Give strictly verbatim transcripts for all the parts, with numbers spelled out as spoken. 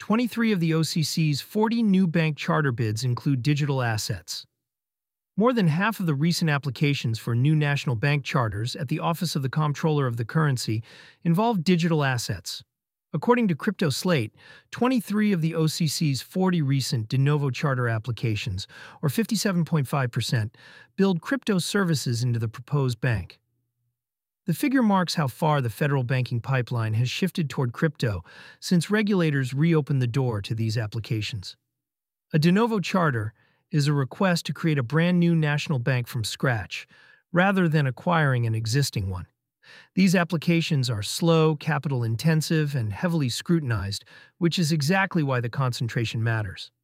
twenty-three of the O C C's forty new bank charter bids include digital assets. More than half of the recent applications for new national bank charters at the Office of the Comptroller of the Currency involve digital assets. According to CryptoSlate, twenty-three of the O C C's forty recent de novo charter applications, or fifty-seven point five percent, build crypto services into the proposed bank. The figure marks how far the federal banking pipeline has shifted toward crypto since regulators reopened the door to these applications. A de novo charter is a request to create a brand new national bank from scratch, rather than acquiring an existing one. These applications are slow, capital-intensive, and heavily scrutinized, which is exactly why the concentration matters.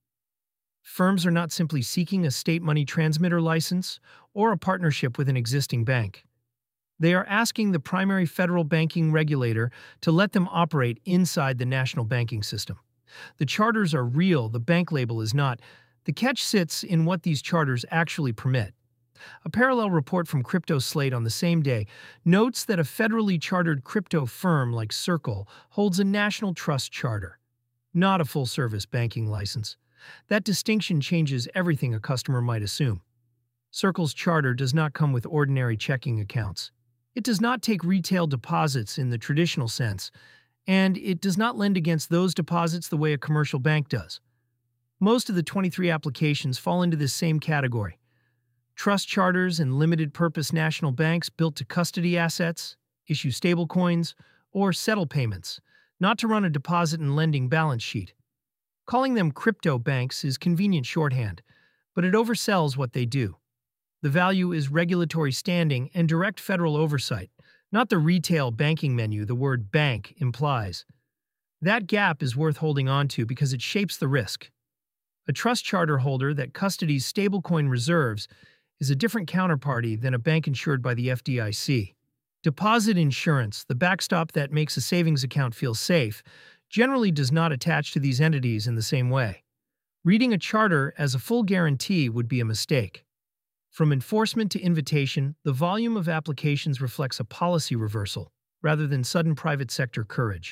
Firms are not simply seeking a state money transmitter license or a partnership with an existing bank. They are asking the primary federal banking regulator to let them operate inside the national banking system. The charters are real, the bank label is not. The catch sits in what these charters actually permit. A parallel report from CryptoSlate on the same day notes that a federally chartered crypto firm like Circle holds a national trust charter, not a full-service banking license. That distinction changes everything a customer might assume. Circle's charter does not come with ordinary checking accounts. It does not take retail deposits in the traditional sense, and it does not lend against those deposits the way a commercial bank does. Most of the twenty-three applications fall into this same category. Trust charters and limited-purpose national banks built to custody assets, issue stablecoins, or settle payments, not to run a deposit and lending balance sheet. Calling them crypto banks is convenient shorthand, but it oversells what they do. The value is regulatory standing and direct federal oversight, not the retail banking menu the word bank implies. That gap is worth holding on to because it shapes the risk. A trust charter holder that custodies stablecoin reserves is a different counterparty than a bank insured by the F D I C. Deposit insurance, the backstop that makes a savings account feel safe, generally does not attach to these entities in the same way. Reading a charter as a full guarantee would be a mistake. From enforcement to invitation, the volume of applications reflects a policy reversal, rather than sudden private sector courage.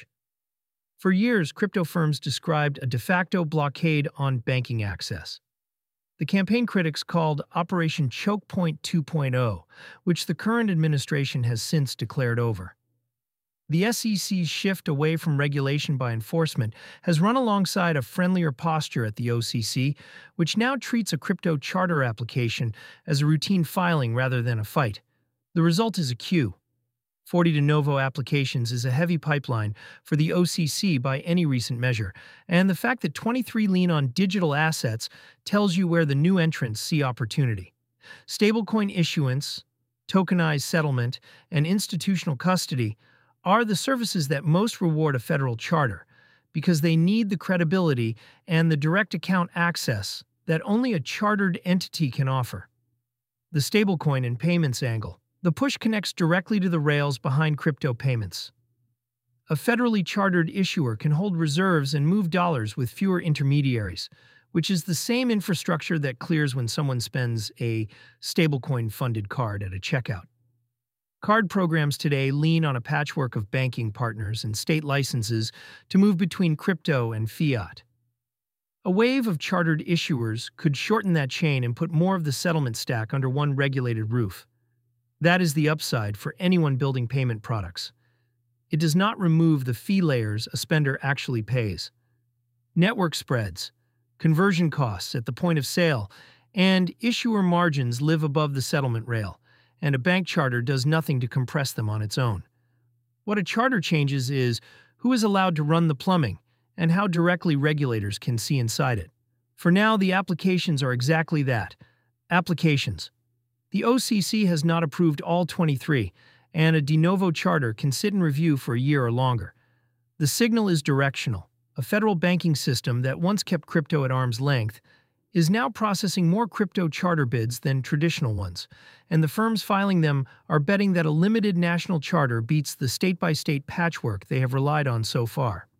For years, crypto firms described a de facto blockade on banking access. The campaign critics called Operation Choke Point two point oh, which the current administration has since declared over. The S E C's shift away from regulation by enforcement has run alongside a friendlier posture at the O C C, which now treats a crypto charter application as a routine filing rather than a fight. The result is a queue. forty de novo applications is a heavy pipeline for the O C C by any recent measure, and the fact that twenty-three lean on digital assets tells you where the new entrants see opportunity. Stablecoin issuance, tokenized settlement, and institutional custody are the services that most reward a federal charter, because they need the credibility and the direct account access that only a chartered entity can offer. The stablecoin and payments angle. The push connects directly to the rails behind crypto payments. A federally chartered issuer can hold reserves and move dollars with fewer intermediaries, which is the same infrastructure that clears when someone spends a stablecoin-funded card at a checkout. Card programs today lean on a patchwork of banking partners and state licenses to move between crypto and fiat. A wave of chartered issuers could shorten that chain and put more of the settlement stack under one regulated roof. That is the upside for anyone building payment products. It does not remove the fee layers a spender actually pays. Network spreads, conversion costs at the point of sale, and issuer margins live above the settlement rail, and a bank charter does nothing to compress them on its own. What a charter changes is who is allowed to run the plumbing and how directly regulators can see inside it. For now, the applications are exactly that, applications. The O C C has not approved all twenty-three, and a de novo charter can sit in review for a year or longer. The signal is directional. A federal banking system that once kept crypto at arm's length is now processing more crypto charter bids than traditional ones, and the firms filing them are betting that a limited national charter beats the state-by-state patchwork they have relied on so far.